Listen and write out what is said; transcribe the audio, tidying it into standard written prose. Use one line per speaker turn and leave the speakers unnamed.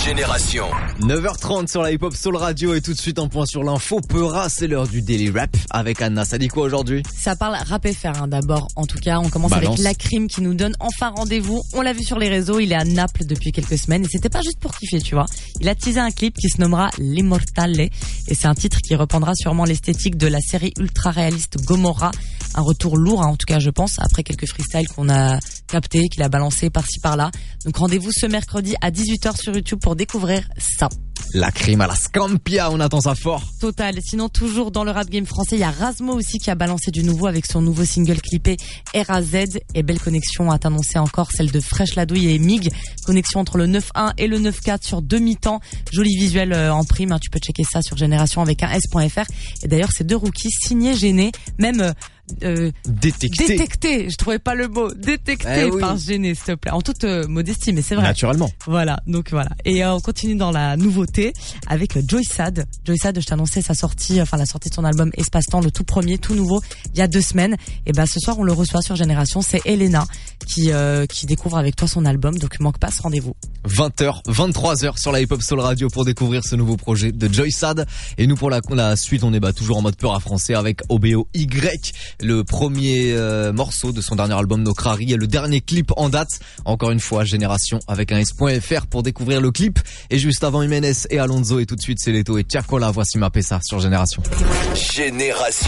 Génération.
9h30 sur la Hip Hop Soul Radio et tout de suite un point sur l'info. Peura, c'est l'heure du Daily Rap avec Anna. Ça dit quoi aujourd'hui?
Ça parle rap FR d'abord. En tout cas, on commence avec Lacrim qui nous donne enfin rendez-vous. On l'a vu sur les réseaux, il est à Naples depuis quelques semaines et c'était pas juste pour kiffer, tu vois. Il a teasé un clip qui se nommera L'Immortale et c'est un titre qui reprendra sûrement l'esthétique de la série ultra réaliste Gomorrah. Un retour lourd, en tout cas je pense, après quelques freestyles qu'on a captés, qu'il a balancé par-ci par-là. Donc rendez-vous ce mercredi à 18h sur YouTube pour découvrir ça.
Lacrim à la Scampia, on attend ça fort.
Total. Sinon, toujours dans le rap game français, il y a Razmo aussi qui a balancé du nouveau avec son nouveau single clippé RAZ. Et belle connexion à t'annoncer encore, celle de Fresh Ladouille et Mig. Connexion entre le 9.1 et le 9.4 sur demi-temps. Joli visuel en prime, hein, tu peux checker ça sur Génération avec un S.fr. Et d'ailleurs, ces deux rookies signés, gênés, même... détecté, je trouvais pas le mot, détecté par Gêné, s'il te plaît, en toute modestie, mais c'est vrai.
Naturellement.
Voilà, donc voilà. Et on continue dans la nouveauté avec Joysad. Joysad, je t'annonçais la sortie de son album Espace-Temps, le tout premier, tout nouveau, il y a 2 semaines. Et ben ce soir, on le reçoit sur Génération, c'est Elena qui découvre avec toi son album, donc manque pas ce rendez-vous.
20h, 23h sur la Hip Hop Soul Radio pour découvrir ce nouveau projet de Joysad. Et nous pour la suite, on est toujours en mode peur à français avec OBO Y. Le premier morceau de son dernier album Nokrari et le dernier clip en date. Encore une fois, Génération avec un S.fr pour découvrir le clip. Et juste avant, Jiménez et Alonso et tout de suite c'est Leto et Tiakola. Voici ma Pessa sur Génération.
Génération.